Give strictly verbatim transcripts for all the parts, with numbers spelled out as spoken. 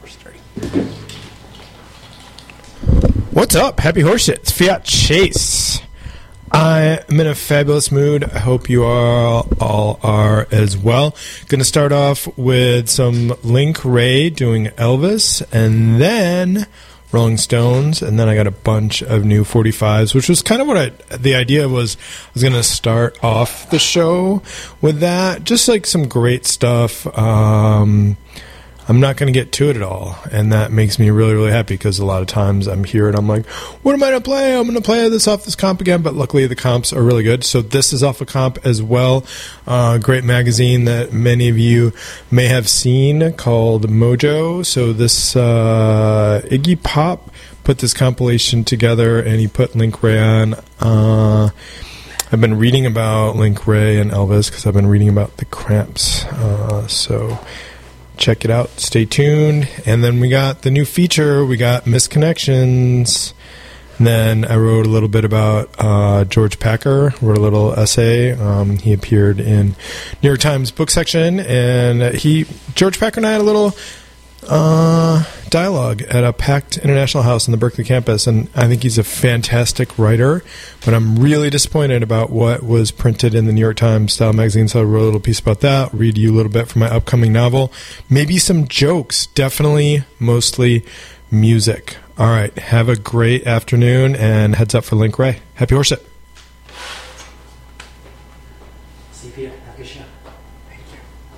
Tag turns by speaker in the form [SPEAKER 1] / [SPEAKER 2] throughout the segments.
[SPEAKER 1] What's up? Happy horseshit. It's Fiat Chase. I am in a fabulous mood. I hope you all, all are as well. Going to start off with some Link Wray doing Elvis, and then Rolling Stones, and then I got a bunch of new forty-fives, which was kind of what I, the idea was. I was going to start off the show with that, just like some great stuff. Um... I'm not going to get to it at all, and that makes me really, really happy because a lot of times I'm here and I'm like, what am I going to play? I'm going to play this off this comp again, but luckily the comps are really good. So this is off a comp as well. Uh, great magazine that many of you may have seen called Mojo. So this uh, Iggy Pop put this compilation together, and he put Link Wray on. Uh, I've been reading about Link Wray and Elvis because I've been reading about the Cramps. Uh, so... check it out. Stay tuned. And then we got the new feature. We got Misconnections. And then I wrote a little bit about uh, George Packer. Wrote a little essay. Um, he appeared in New York Times book section. And he, George Packer and I had a little uh, dialogue at a packed International House on the Berkeley campus. And I think he's a fantastic writer. But I'm really disappointed about what was printed in the New York Times style magazine. So I wrote a little piece about that. Read you a little bit from my upcoming novel. Maybe some jokes. Definitely, mostly music. All right. Have a great afternoon, and heads up for Link Wray. Happy horseshit.
[SPEAKER 2] See you. Have a good show. Thank you.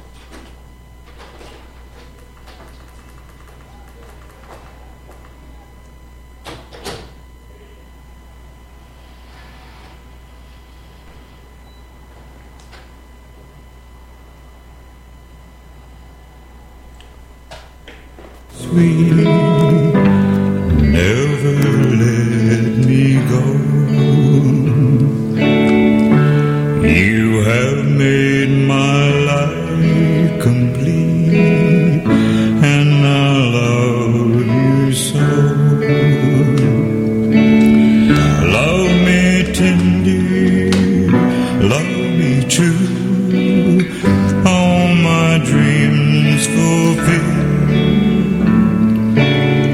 [SPEAKER 3] Sweet, never let me go. You have made my life complete, and I love you so. Love me tender, love me true, all my dreams fulfill.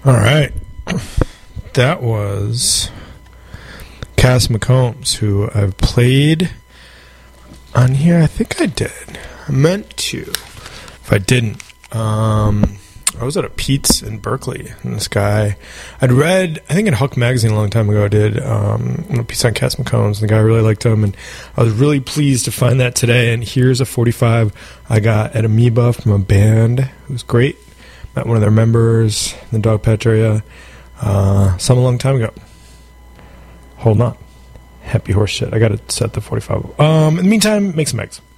[SPEAKER 1] All right. That was Cass McCombs, who I've played on here. I think I did. I meant to. If I didn't, um, I was at a Pete's in Berkeley, and this guy, I'd read, I think in Huck Magazine a long time ago, I did um, a piece on Cass McCombs, and the guy really liked him, and I was really pleased to find that today. And here's a forty-five I got at Amoeba from a band. It was great. Met one of their members in the Dogpatch area uh, some a long time ago. Hold on. Happy horse shit. I got to set the forty-five. Um, in the meantime, make some eggs.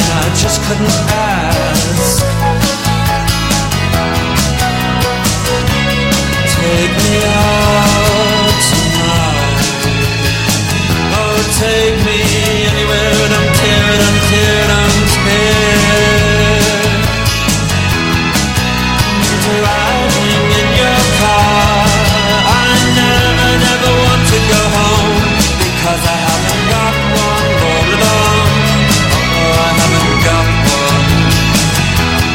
[SPEAKER 4] I just couldn't ask. Take me out tonight. Oh, take me anywhere, and I'm teared, I'm teared, I'm teared. Driving in your car, I never, never want to go home, because I haven't got one all alone. Oh, I haven't got one.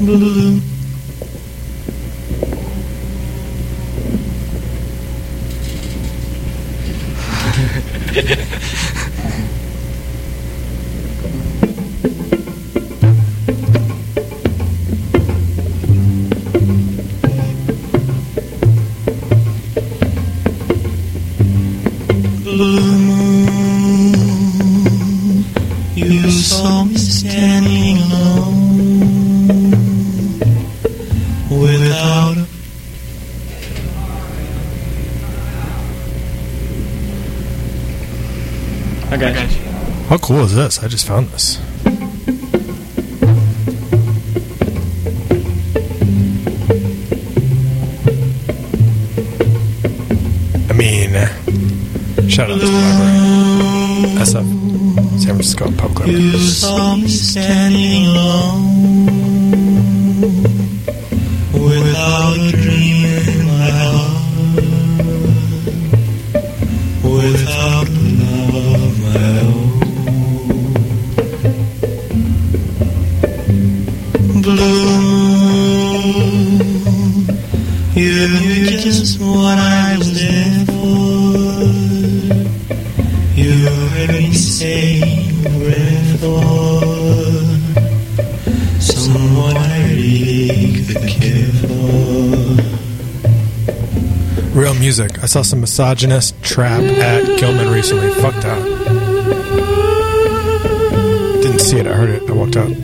[SPEAKER 3] blue. Blue moon, you saw me standing alone without a
[SPEAKER 5] I got you.
[SPEAKER 1] How cool is this? I just found this. I mean, shout out to the library. S F, San Francisco Pub Club.
[SPEAKER 3] You saw me standing alone without a dream in my heart, without a love of my own. Blue, you knew just what I was there for. You heard me say red for someone I really could care for.
[SPEAKER 1] Real music. I saw some misogynist trap at Gilman recently. Fucked out. Didn't see it. I heard it. I walked out.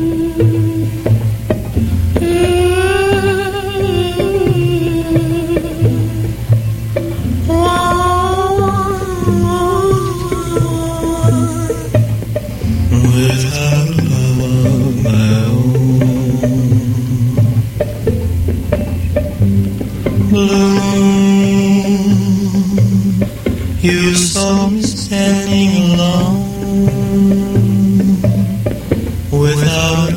[SPEAKER 3] Without love of my own. Blue, you saw me standing alone without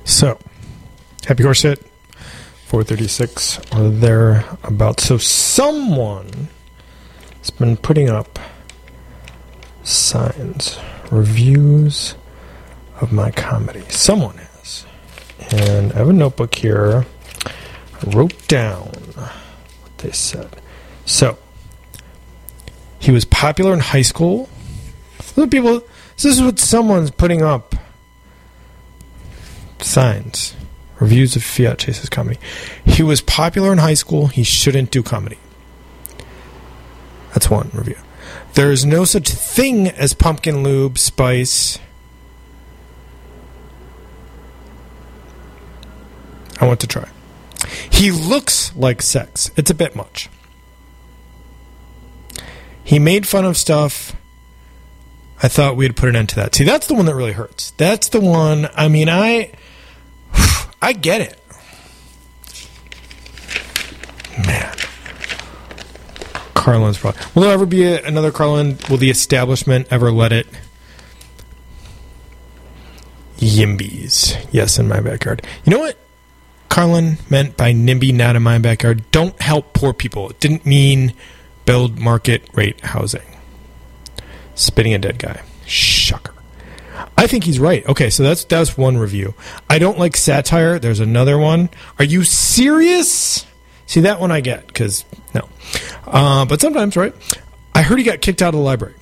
[SPEAKER 1] So, happy horse hit, four thirty-six or thereabouts. So someone has been putting up signs, reviews of my comedy. Someone has. And I have a notebook here. I wrote down what they said. So, he was popular in high school. Look, people, this is what someone's putting up. Signs. Reviews of Fiat Chase's comedy. He was popular in high school. He shouldn't do comedy. That's one review. There is no such thing as pumpkin lube, spice. I want to try. He looks like sex. It's a bit much. He made fun of stuff. I thought we'd put an end to that. See, that's the one that really hurts. That's the one, I mean, I... I get it. Man. Carlin's probably... Will there ever be a, another Carlin? Will the establishment ever let it? Yimbies. Yes, in my backyard. You know what Carlin meant by NIMBY, not in my backyard? Don't help poor people. It didn't mean build market rate housing. Spitting a dead guy. Shocker. I think he's right. Okay, so that's that's one review. I don't like satire. There's another one. Are you serious? See, that one I get, because, no. Uh, but sometimes, right? I heard he got kicked out of the library.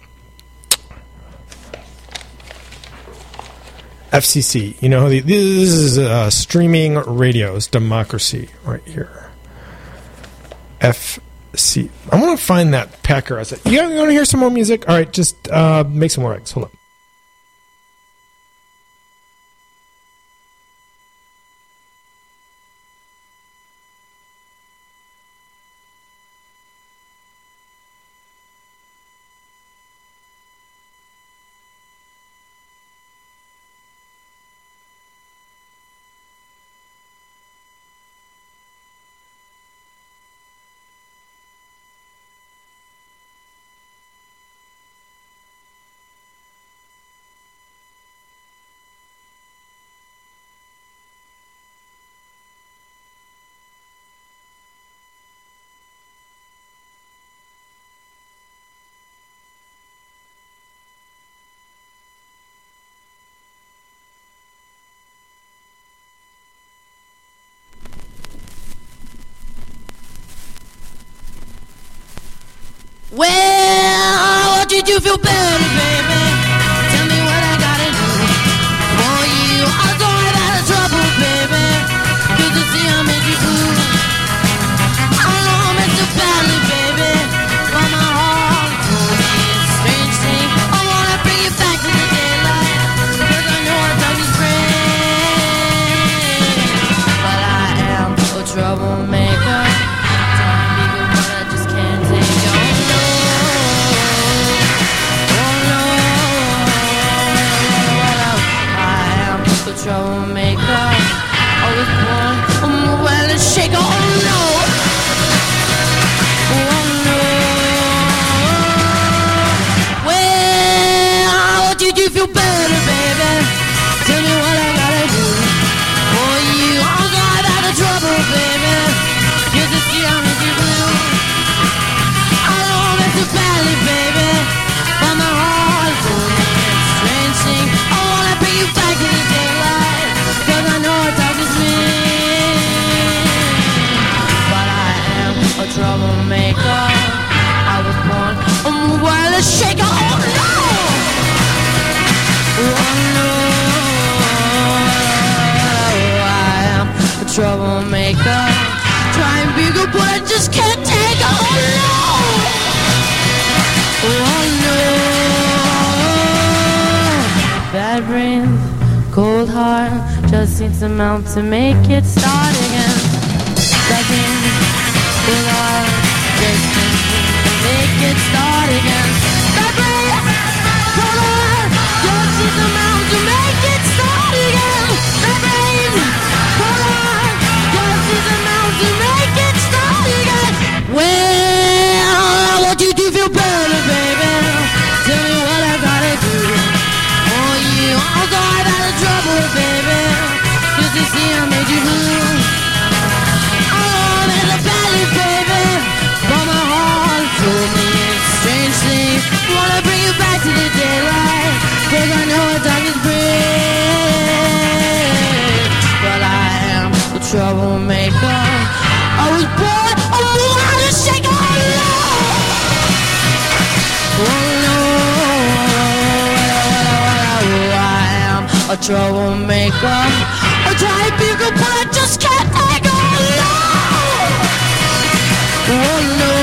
[SPEAKER 1] F C C. You know, this is uh, streaming radio's democracy right here. F C. I want to find that Packer. I said, you want to hear some more music? All right, just uh, make some more eggs. Hold on.
[SPEAKER 5] Well, what did you feel better, baby? Tell me what I gotta do for you. I'm sorry about the trouble, baby. Good to see I made you cool. I know I messed up badly, baby, but my heart told me it's a strange thing. I wanna bring you back to the daylight, because I know our time is great. But I am a troublemaker. Trying to be good, but I just can't take it. Troublemaker, I was born a well and shaker. Oh no, oh no. Well, what did you feel better, baby? Tell me what I gotta do for you. I'm sorry about the trouble, baby. You're the sea, I'm in you blue. I know I'm too badly, baby, but my heart is only a strange thing. I wanna bring you back to the day. Troublemaker, I was born a well shaker. Oh no, oh no, I am a troublemaker. Try and be good, but I just can't take it. Oh no, oh no. Bad brains, cold heart, just needs some help to make it start again. Bad brains. Well, I just make it start again. Bad brain, hold on, just need some help to make it start again. Bad brain, hold on, just need some help to make it start again. Well, I want you to feel better, baby. Tell me what I gotta do for you. I'm sorry about the trouble, baby. Just troublemaker. I was born a woman to shake her love. Oh no, I am a troublemaker. A type you could but I just can't take her love. Oh no.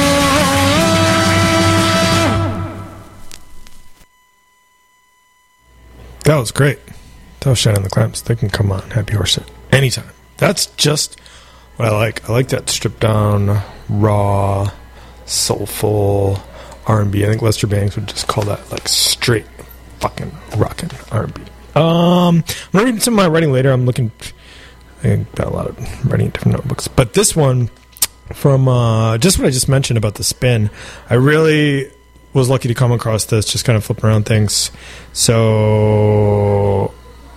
[SPEAKER 1] That was great. That was Shining the Clamps. They can come on Happy Horse It anytime. That's just what I like. I like that stripped down, raw, soulful R and B. I think Lester Bangs would just call that like straight fucking rockin' R and B. Um, I'm gonna read some of my writing later. I'm looking. I got a lot of writing in different notebooks, but this one from uh, just what I just mentioned about the spin. I really was lucky to come across this, just kind of flipping around things. So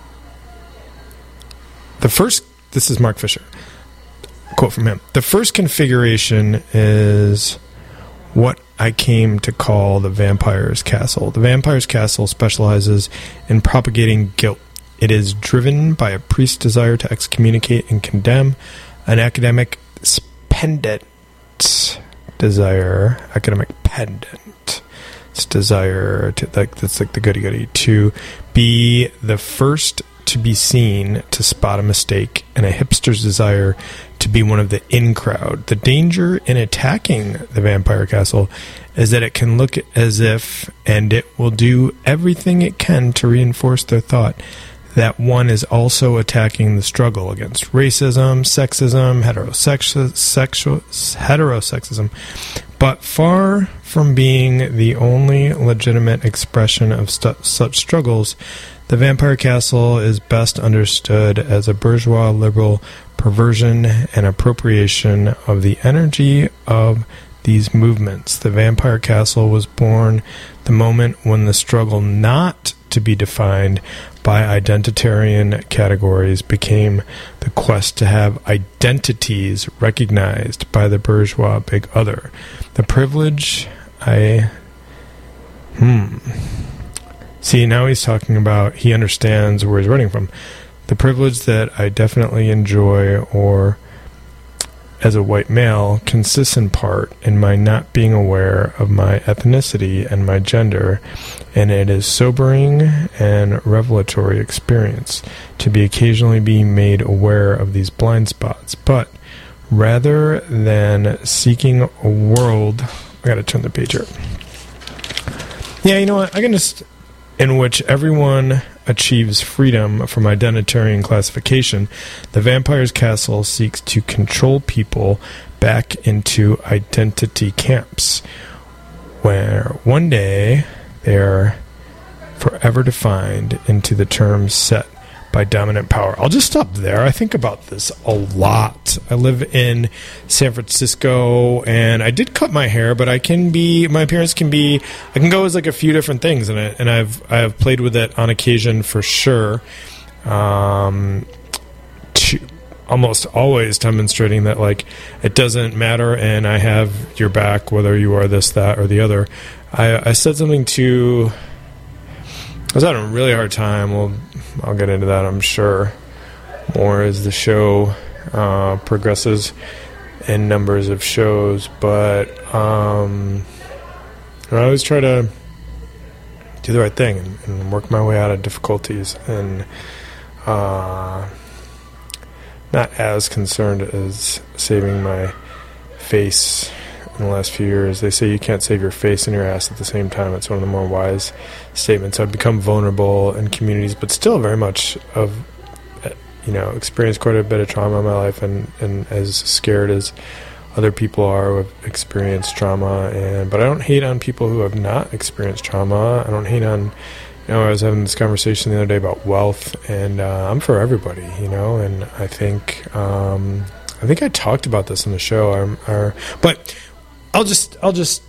[SPEAKER 1] the first, this is Mark Fisher, quote from him. The first configuration is what I came to call the Vampire's Castle. The Vampire's Castle specializes in propagating guilt. It is driven by a priest's desire to excommunicate and condemn, an academic pendant desire, academic pendant, its desire to, like, that's like the goody goody, to be the first to be seen, to spot a mistake, and a hipster's desire to be one of the in crowd. The danger in attacking the Vampire Castle is that it can look as if, and it will do everything it can to reinforce their thought, that one is also attacking the struggle against racism, sexism, heterosexu- sexual, heterosexism, but far from being the only legitimate expression of stu- such struggles, the Vampire Castle is best understood as a bourgeois liberal perversion and appropriation of the energy of these movements. The Vampire Castle was born the moment when the struggle not to be defined by identitarian categories became the quest to have identities recognized by the bourgeois big other. The privilege I... Hmm... See, now he's talking about, he understands where he's writing from. The privilege that I definitely enjoy, or as a white male, consists in part in my not being aware of my ethnicity and my gender, and it is sobering and revelatory experience to be occasionally being made aware of these blind spots. But rather than seeking a world... I gotta turn the page here. Yeah, you know what? I can just... in which everyone achieves freedom from identitarian classification, the Vampire's Castle seeks to control people back into identity camps, where one day they are forever defined into the terms set by dominant power. I'll just stop there. I think about this a lot. I live in San Francisco, and I did cut my hair, but I can be, my appearance can be, I can go as like a few different things, and, I, and I've I've played with it on occasion for sure. Um, to, almost always demonstrating that like it doesn't matter, and I have your back whether you are this, that, or the other. I, I said something to... I was having a really hard time. Well, I'll get into that, I'm sure, more as the show uh, progresses in numbers of shows. But um, I always try to do the right thing and, and work my way out of difficulties. And uh, not as concerned as saving my face in the last few years. They say you can't save your face and your ass at the same time. It's one of the more wise statements. I've become vulnerable in communities, but still very much of, you know, experienced quite a bit of trauma in my life, and, and as scared as other people are who have experienced trauma. And but I don't hate on people who have not experienced trauma. I don't hate on, you know, I was having this conversation the other day about wealth, and uh, I'm for everybody, you know, and I think um, I think I talked about this in the show. I'm, or, but I'll just I'll just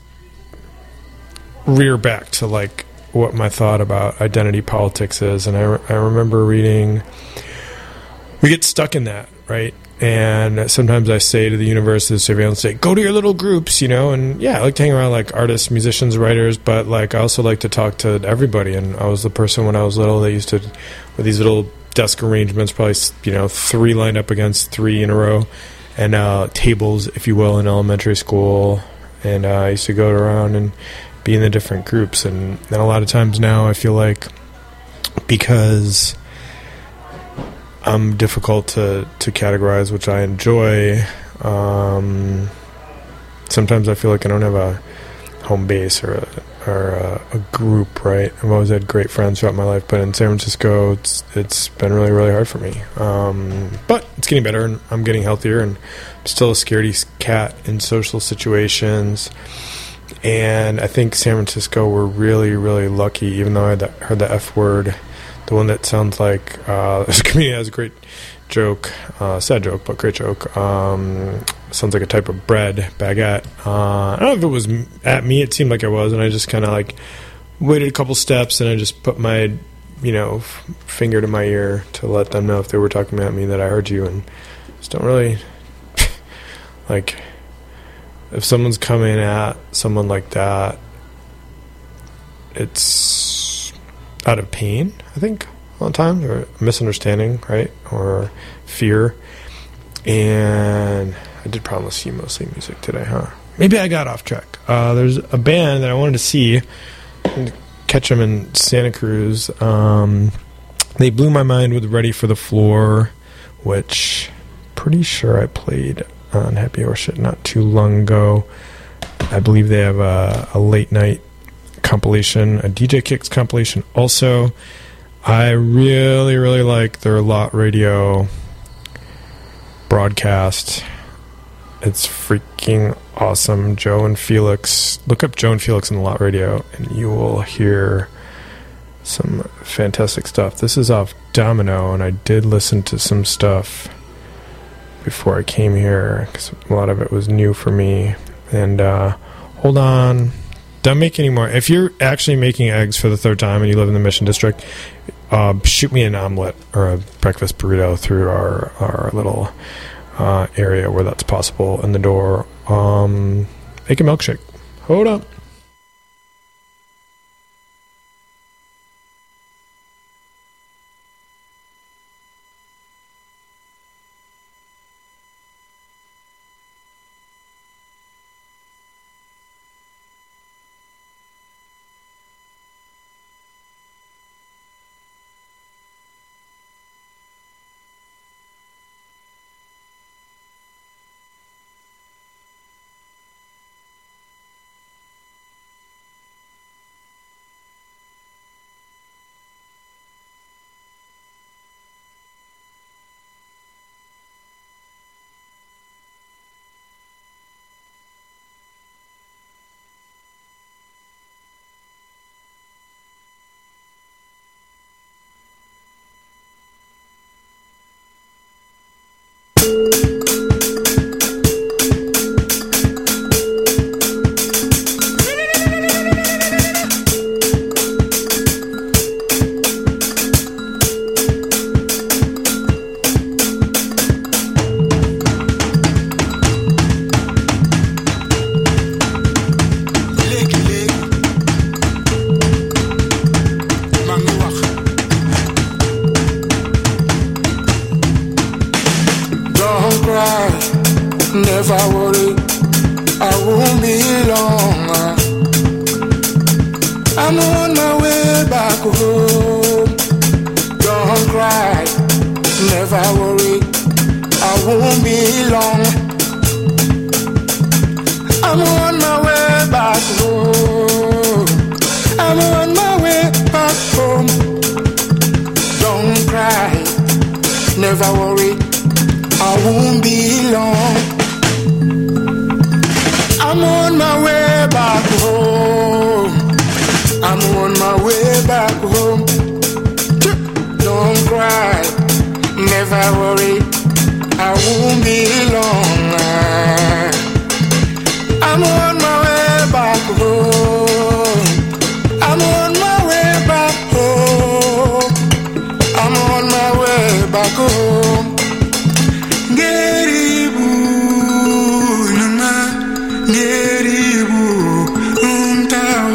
[SPEAKER 1] rear back to like what my thought about identity politics is. And I, re- I remember reading, we get stuck in that, right? And sometimes I say to the universe, the surveillance state, go to your little groups, you know? And yeah, I like to hang around like artists, musicians, writers, but like I also like to talk to everybody. And I was the person when I was little that used to, with these little desk arrangements, probably, you know, three lined up against three in a row, and uh, tables, if you will, in elementary school. And uh, I used to go around and be in the different groups. And, and a lot of times now I feel like because I'm difficult to, to categorize, which I enjoy, um, sometimes I feel like I don't have a home base or a, or a, a group, right? I've always had great friends throughout my life, but in San Francisco, it's it's been really, really hard for me. Um, but it's getting better, and I'm getting healthier, and I'm still a scaredy cat in social situations. And I think San Francisco, we're really, really lucky, even though I heard the F word, the one that sounds like, uh, this comedian has a great joke, uh, sad joke, but great joke. Um, sounds like a type of bread, baguette. Uh, I don't know if it was at me, it seemed like it was, and I just kind of like waited a couple steps, and I just put my, you know, f- finger to my ear to let them know if they were talking about me that I heard you, and just don't really, like, if someone's coming at someone like that, it's out of pain, I think, a lot of times, or misunderstanding, right, or fear. And I did promise you mostly music today, huh? Maybe I got off track. Uh, there's a band that I wanted to see, and catch them in Santa Cruz. Um, they blew my mind with Ready for the Floor, which pretty sure I played on Happy Horseshit not too long ago. I believe they have a, a late night compilation, a D J Kicks compilation also. I really, really like their Lot Radio broadcast. It's freaking awesome. Joe and Felix. Look up Joe and Felix in the Lot Radio, and you will hear some fantastic stuff. This is off Domino, and I did listen to some stuff before I came here, because a lot of it was new for me. And uh, hold on. Don't make any more. If you're actually making eggs for the third time and you live in the Mission District, uh, shoot me an omelet or a breakfast burrito through our, our little uh, area where that's possible in the door. Um, make a milkshake. Hold up.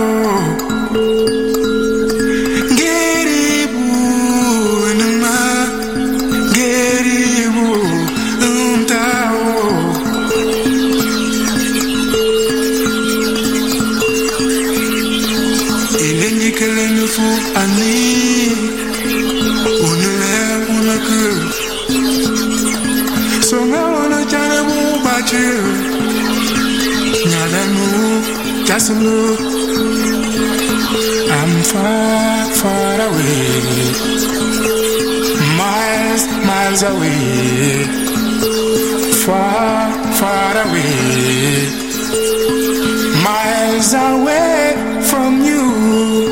[SPEAKER 6] Get it, boo, about you. Now that move, just a move. I'm far, far away. Miles, miles away. Far, far away. Miles away from you.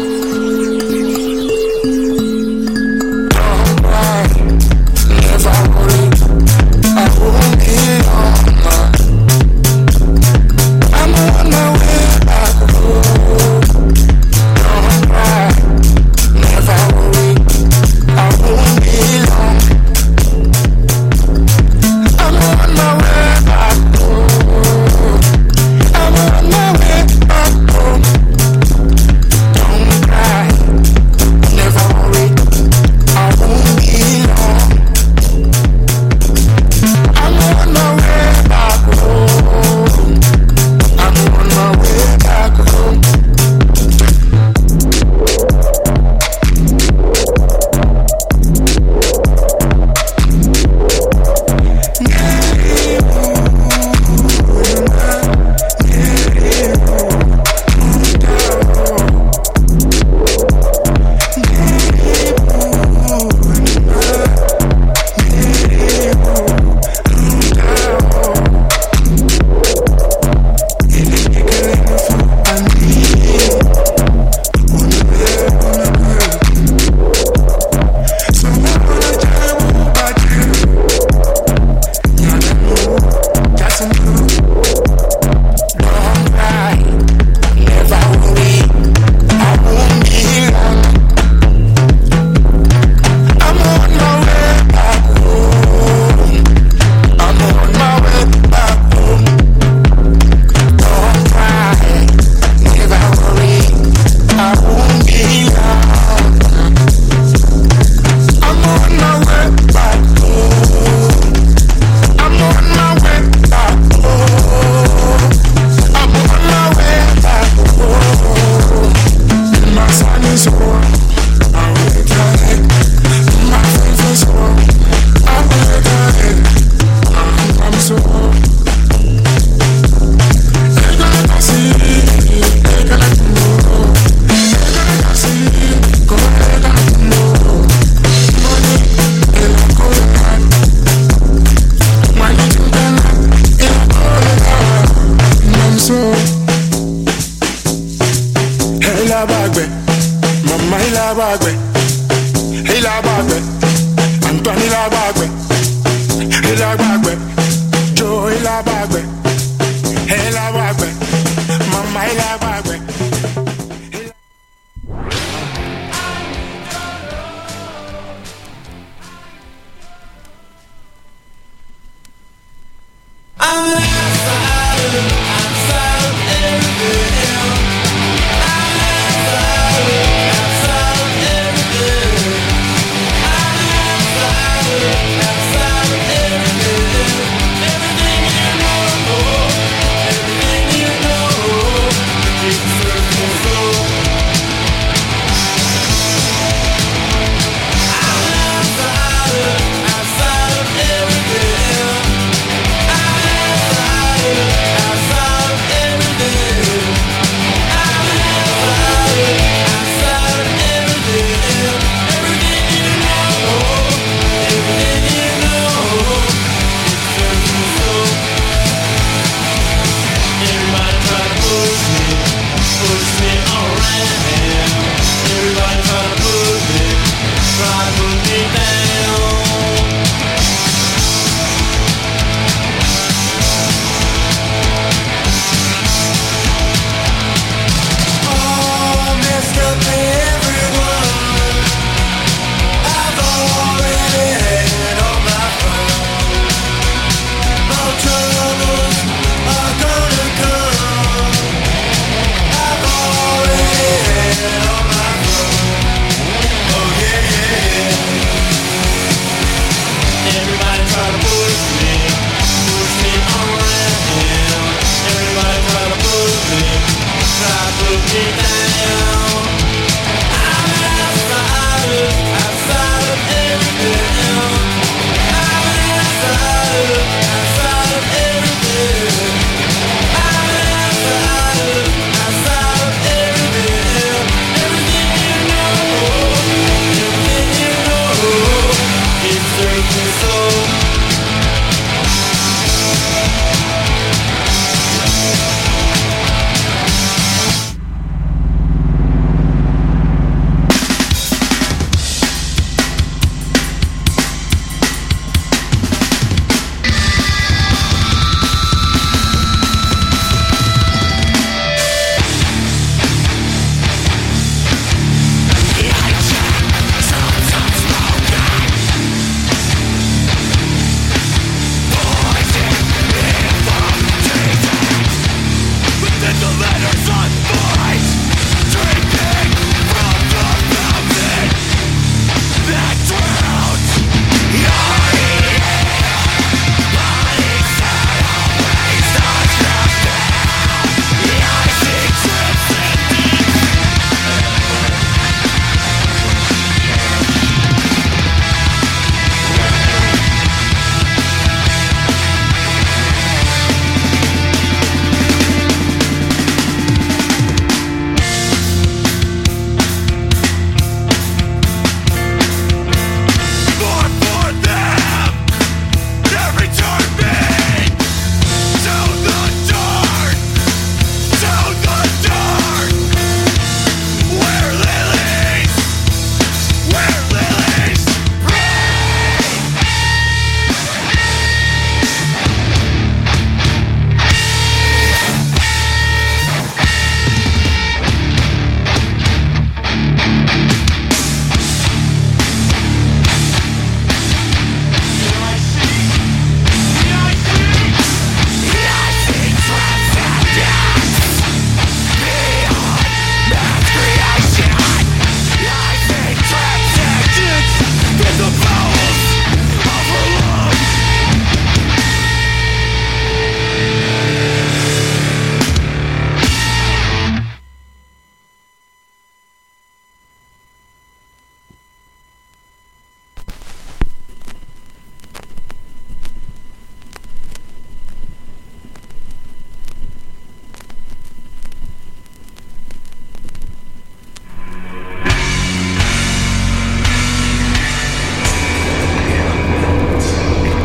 [SPEAKER 6] Anthony la bagbe, la bagbe.